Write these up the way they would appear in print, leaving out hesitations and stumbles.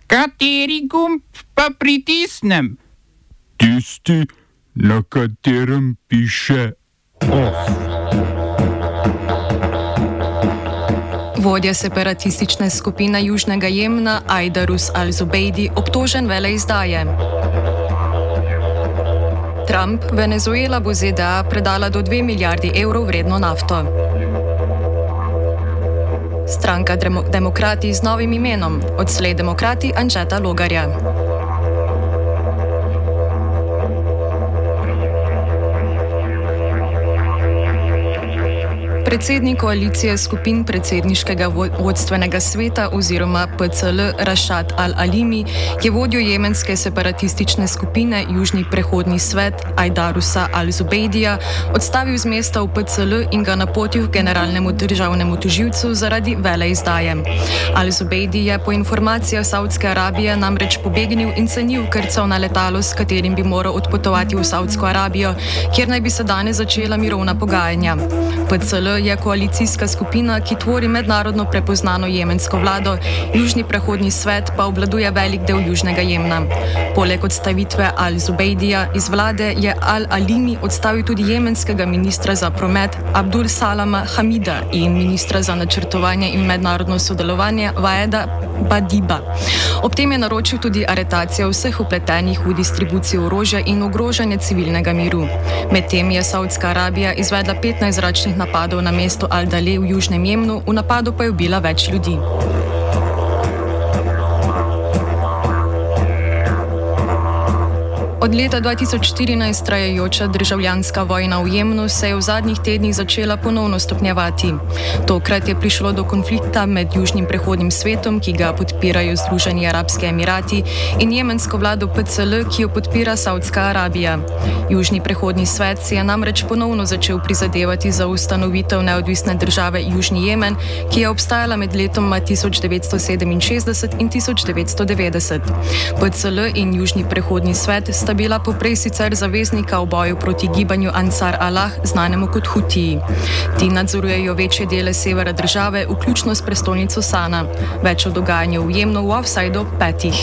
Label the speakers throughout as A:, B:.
A: Kateri gumb pa pritisnem?
B: Tisti, na katerem piše OF.
C: Vodja separatistične skupine Južnega Jemna Aidarus al-Zubeidi obtožen veleizdaje. Trump, Venezuela bo ZDA predala do 2 milijardi evrov vredno nafto. Stranka Demokrati z novim imenom, odslej Demokrati Anžeta Logarja. Predsednik koalicije skupin predsedniškega vodstvenega sveta oziroma PCL Rašad al-Alimi je vodjo jemenske separatistične skupine Južni prehodni svet Aidarusa al-Zubeidija odstavil z mesta v PCL in ga napotil k generalnemu državnemu tožilcu zaradi veleizdaje. Al-Zubeidi je po informacijah Saudske Arabije namreč pobegnil in se ni vkrcal na letalo, s katerim bi moral odpotovati v Saudsko Arabijo, kjer naj bi se danes začela mirovna pogajanja. PCL je koalicijska skupina, ki tvori mednarodno prepoznano jemensko vlado, Južni prehodni svet pa obvladuje velik del Južnega Jemna. Poleg odstavitve al-Zubeidija iz vlade je al-Alimi odstavil tudi jemenskega ministra za promet Abdul Salama Hamida in ministra za načrtovanje in mednarodno sodelovanje Vaeda Badiba. Ob tem je naročil tudi aretacijo vseh vpletenih v distribucijo orožja in ogrožanje civilnega miru. Medtem je Saudska Arabija izvedla 15 zračnih napadov na mesto Al-Dale v Južnem Jemnu, v napadu pa je ubila več ljudi. Od leta 2014 trajajoča državljanska vojna v Jemnu se je v zadnjih tednih začela ponovno stopnjevati. Tokrat je prišlo do konflikta med Južnim prehodnim svetom, ki ga podpirajo Združeni arabski emirati, in jemensko vlado PCL, ki jo podpira Saudska Arabija. Južni prehodni svet si je namreč ponovno začel prizadevati za ustanovitev neodvisne države Južni Jemen, ki je obstajala med letoma 1967 in 1990. PCL in Južni prehodni svet sta bila poprej sicer zaveznika v boju proti gibanju Ansar Allah, znanemu kot Hutiji. Ti nadzorujejo večje dele severa države, vključno s prestolnico Sana. Več o dogajanju v Jemnu v Offsideu 5.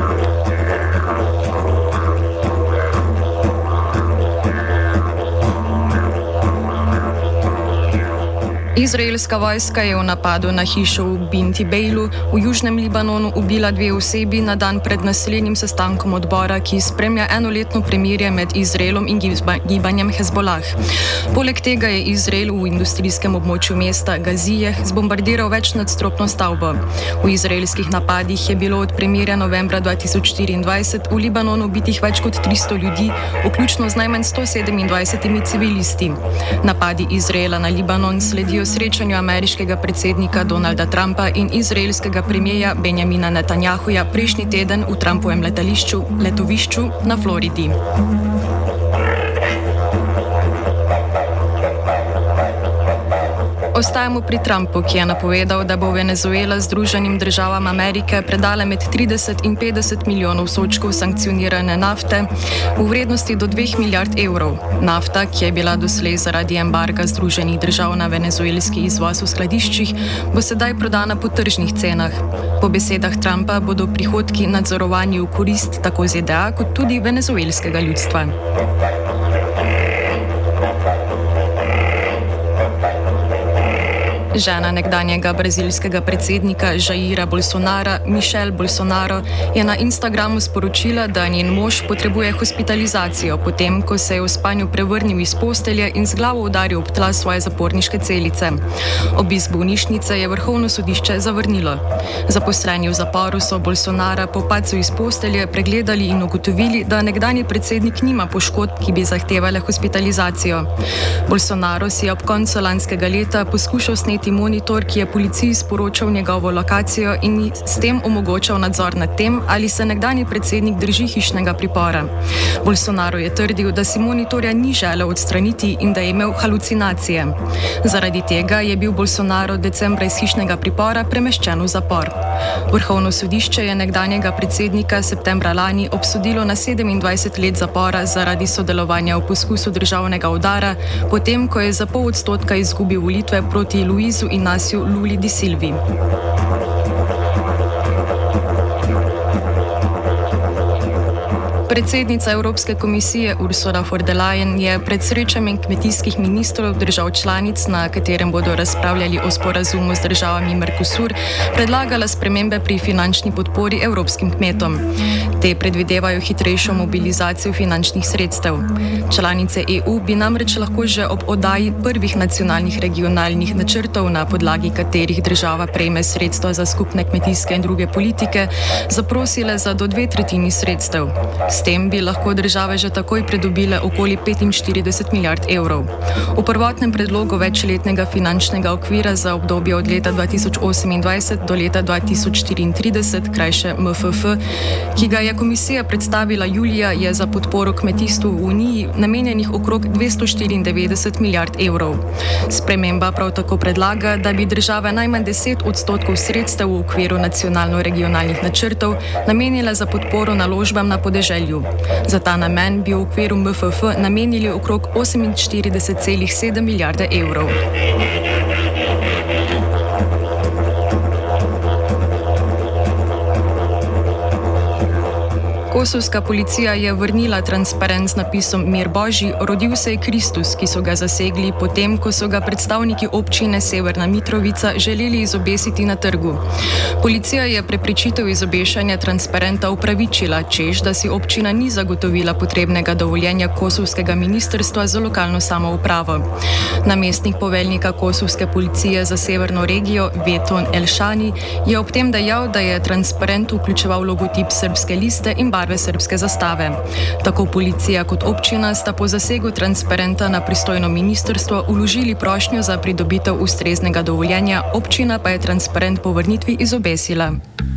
C: Izraelska vojska je v napadu na hišo v Binti Bejlu v Južnem Libanonu ubila 2 osebi na dan pred naslednjim sestankom odbora, ki spremlja enoletno premirje med Izraelom in gibanjem Hezbolah. Poleg tega je Izrael v industrijskem območju mesta Gazije zbombardiral večnadstropno stavbo. V izraelskih napadih je bilo od premirja novembra 2024 v Libanonu ubitih več kot 300 ljudi, vključno z najmanj 127 civilisti. Napadi Izraela na Libanon sledijo srečanju ameriškega predsednika Donalda Trumpa in izraelskega premierja Benjamina Netanjahuja prejšnji teden v Trumpovem letovišču na Floridi. Ostajamo pri Trumpu, ki je napovedal, da bo Venezuela Združenim državam Amerike predala med 30 in 50 milijonov sodčkov sankcionirane nafte v vrednosti do 2 milijard evrov. Nafta, ki je bila doslej zaradi embarga Združenih držav na venezuelski izvoz v skladiščih, bo sedaj prodana po tržnih cenah. Po besedah Trumpa bodo prihodki nadzorovani v korist tako ZDA kot tudi venezuelskega ljudstva. Žena nekdanjega brazilskega predsednika Jaira Bolsonara, Michelle Bolsonaro, je na Instagramu sporočila, da njen mož potrebuje hospitalizacijo, potem ko se je v spanju prevrnil iz postelje in z glavo udaril ob tla svoje zaporniške celice. Obisk bolnišnice je Vrhovno sodišče zavrnilo. Zaposleni v zaporu so Bolsonara po padcu iz postelje pregledali in ugotovili, da nekdanji predsednik nima poškodb, ki bi zahtevale hospitalizacijo. Bolsonaro si je ob koncu lanskega leta poskušal sneti monitor, ki je policiji sporočal njegovo lokacijo in s tem omogočal nadzor nad tem, ali se nekdanji predsednik drži hišnega pripora. Bolsonaro je trdil, da si monitorja ni želel odstraniti in da je imel halucinacije. Zaradi tega je bil Bolsonaro decembra iz hišnega pripora premeščen v zapor. Vrhovno sodišče je nekdanjega predsednika septembra lani obsodilo na 27 let zapora zaradi sodelovanja v poskusu državnega udara, potem ko je za 0,5% izgubil volitve proti Luizu Inácio Lula da Silva. Predsednica Evropske komisije Ursula von der Leyen je pred srečanjem kmetijskih ministrov držav članic, na katerem bodo razpravljali o sporazumu z državami Mercosur, predlagala spremembe pri finančni podpori evropskim kmetom. Te predvidevajo hitrejšo mobilizacijo finančnih sredstev. Članice EU bi namreč lahko že ob oddaji prvih nacionalnih regionalnih načrtov, na podlagi katerih država prejme sredstva za skupne kmetijske in druge politike, zaprosile za do 2/3 sredstev. S tem bi lahko države že takoj pridobile okoli 45 milijard evrov. V prvotnem predlogu večletnega finančnega okvira za obdobje od leta 2028 do leta 2034, krajše MFF, ki ga je komisija predstavila julija, je za podporo kmetijstvu v Uniji namenjenih okrog 294 milijard evrov. Sprememba prav tako predlaga, da bi države najmanj 10% sredstev v okviru nacionalno-regionalnih načrtov namenile za podporo naložbam na podeželju. Za ta namen bi v okviru MFF namenili okrog 48,7 milijarde evrov. Kosovska policija je vrnila transparent z napisom Mir Božji, rodil se je Kristus, ki so ga zasegli potem, ko so ga predstavniki občine Severna Mitrovica želeli izobesiti na trgu. Policija je preprečitev izobešanja transparenta upravičila, češ, da si občina ni zagotovila potrebnega dovoljenja kosovskega ministrstva za lokalno samoupravo. Namestnik poveljnika kosovske policije za severno regijo, Veton Elšani, je ob tem dejal, da je transparent vključeval logotip srbske liste in barve srbske zastave. Tako policija kot občina sta po zasegu transparenta na pristojno ministrstvo vložili prošnjo za pridobitev ustreznega dovoljenja, občina pa je transparent po vrnitvi izobesila.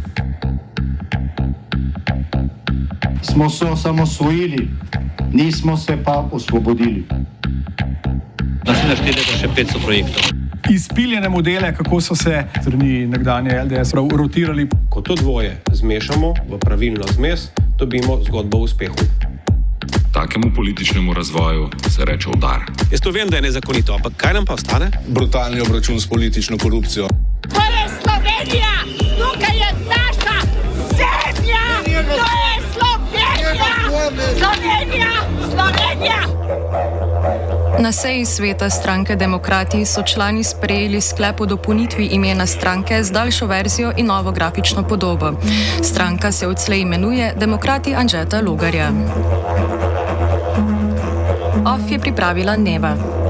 D: Smo se osamosvojili, nismo se pa osvobodili.
E: Naslednje število še 500 projektov.
F: Izpiljene modele, kako so se strani nekdanje LDS rotirali.
G: Ko to dvoje zmešamo v pravilno zmes, dobimo zgodbo o uspehu.
H: Takemu političnemu razvoju se reče udar.
G: Jaz to vem, da je nezakonito, ampak kaj nam pa ostane?
I: Brutalni obračun s politično korupcijo.
J: To je Slovenija! Tukaj je naša zemlja! To je Slovenija! Slovenija! Slovenija!
C: Na seji sveta stranke Demokrati so člani sprejeli sklep o dopolnitvi imena stranke z daljšo verzijo in novo grafično podobo. Stranka se odslej imenuje Demokrati Anžeta Logarja. OF je pripravila Neva.